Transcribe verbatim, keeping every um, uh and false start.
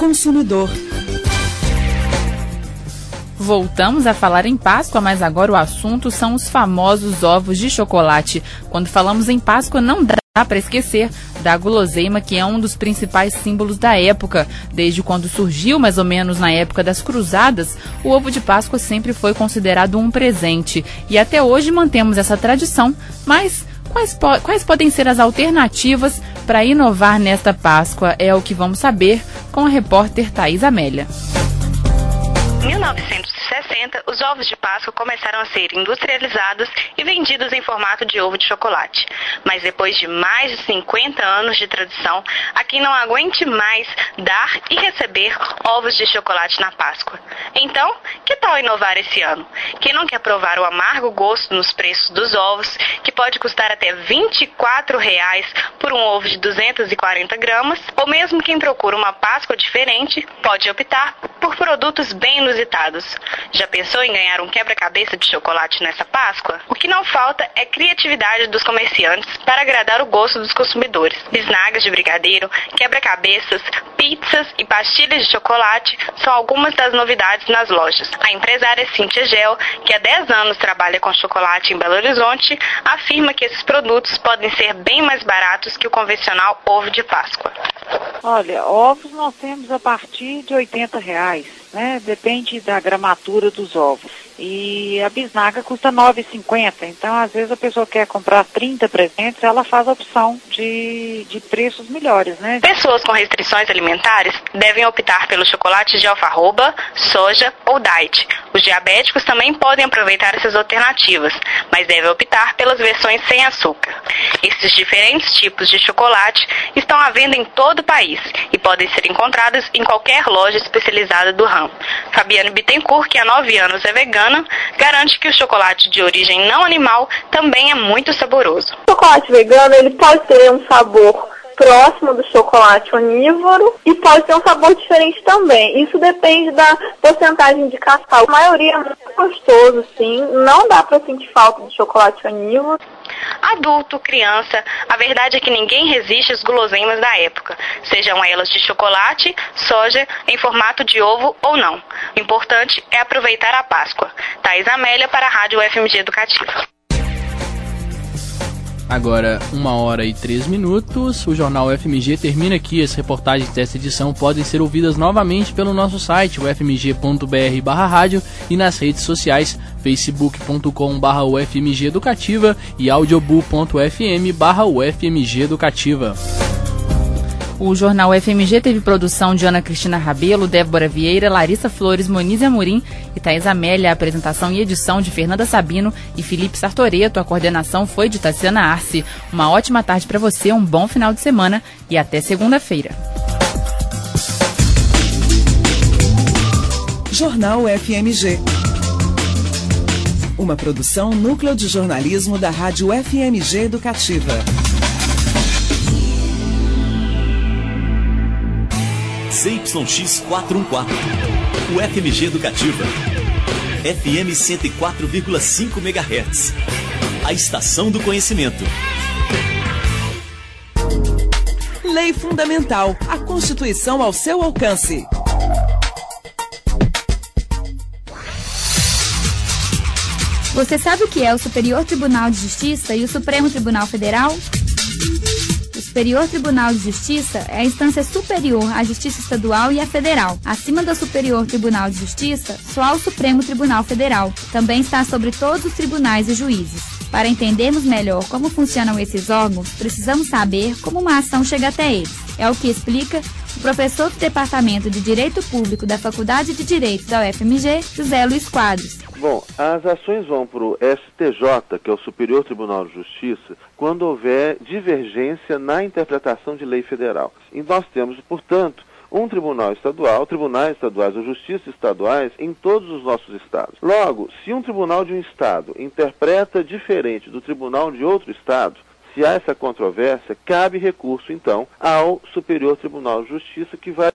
consumidor. Voltamos a falar em Páscoa, mas agora o assunto são os famosos ovos de chocolate. Quando falamos em Páscoa, não dá para esquecer da guloseima, que é um dos principais símbolos da época. Desde quando surgiu, mais ou menos na época das Cruzadas, o ovo de Páscoa sempre foi considerado um presente. E até hoje mantemos essa tradição, mas quais, po- quais podem ser as alternativas para inovar nesta Páscoa? É o que vamos saber com a repórter Thaís Amélia. Em mil novecentos e sessenta, os ovos de Páscoa começaram a ser industrializados e vendidos em formato de ovo de chocolate. Mas depois de mais de cinquenta anos de tradição, há quem não aguente mais dar e receber ovos de chocolate na Páscoa. Então, que tal inovar esse ano? Quem não quer provar o amargo gosto nos preços dos ovos, que pode custar até vinte e quatro reais por um ovo de duzentos e quarenta gramas, ou mesmo quem procura uma Páscoa diferente, pode optar por produtos bem inusitados. Já pensou em ganhar um quebra-cabeça de chocolate nessa Páscoa? O que não falta é criatividade dos comerciantes para agradar o gosto dos consumidores. Bisnagas de brigadeiro, quebra-cabeças, pizzas e pastilhas de chocolate são algumas das novidades nas lojas. A empresária Cíntia Gel, que há dez anos trabalha com chocolate em Belo Horizonte, afirma que esses produtos podem ser bem mais baratos que o convencional ovo de Páscoa. Olha, ovos nós temos a partir de oitenta reais, né? Depende da gramatura dos ovos. E a bisnaga custa nove reais e cinquenta centavos. Então, às vezes, a pessoa quer comprar trinta presentes, ela faz a opção de, de preços melhores, né? Pessoas com restrições alimentares devem optar pelos chocolates de alfarroba, soja ou diet. Os diabéticos também podem aproveitar essas alternativas, mas devem optar pelas versões sem açúcar. Esses diferentes tipos de chocolate estão à venda em todo o país e podem ser encontrados em qualquer loja especializada do ramo. Fabiane Bittencourt, que há nove anos é vegana, garante que o chocolate de origem não animal também é muito saboroso. O chocolate vegano ele pode ter um sabor próximo do chocolate onívoro e pode ter um sabor diferente também. Isso depende da porcentagem de cacau. A maioria é muito gostoso, sim. Não dá para sentir falta de chocolate onívoro. Adulto, criança, a verdade é que ninguém resiste às guloseimas da época, sejam elas de chocolate, soja, em formato de ovo ou não. O importante é aproveitar a Páscoa. Thaís Amélia para a Rádio U F M G Educativa. Agora, uma hora e três minutos, o Jornal U F M G termina aqui. As reportagens desta edição podem ser ouvidas novamente pelo nosso site, u f m g ponto b r barra rádio, e nas redes sociais, facebook ponto com barra u f m g educativa e audiobu ponto f m barra u f m g educativa. O Jornal U F M G teve produção de Ana Cristina Rabelo, Débora Vieira, Larissa Flores, Monize Amorim e Thaís Amélia. A apresentação e edição de Fernanda Sabino e Felipe Sartoreto. A coordenação foi de Tassiana Arce. Uma ótima tarde para você, um bom final de semana e até segunda-feira. Jornal U F M G. Uma produção Núcleo de Jornalismo da Rádio U F M G Educativa. C Y X quatrocentos e quatorze, U F M G Educativa, F M cento e quatro vírgula cinco megahertz, a estação do conhecimento. Lei Fundamental, a Constituição ao seu alcance. Você sabe o que é o Superior Tribunal de Justiça e o Supremo Tribunal Federal? O Superior Tribunal de Justiça é a instância superior à Justiça Estadual e à Federal. Acima do Superior Tribunal de Justiça, só há o Supremo Tribunal Federal. Também está sobre todos os tribunais e juízes. Para entendermos melhor como funcionam esses órgãos, precisamos saber como uma ação chega até eles. É o que explica o professor do Departamento de Direito Público da Faculdade de Direito da U F M G, José Luiz Quadros. Bom, as ações vão para o S T J, que é o Superior Tribunal de Justiça, quando houver divergência na interpretação de lei federal. E nós temos, portanto, um tribunal estadual, tribunais estaduais ou justiças estaduais em todos os nossos estados. Logo, se um tribunal de um estado interpreta diferente do tribunal de outro estado, se há essa controvérsia, cabe recurso, então, ao Superior Tribunal de Justiça, que vai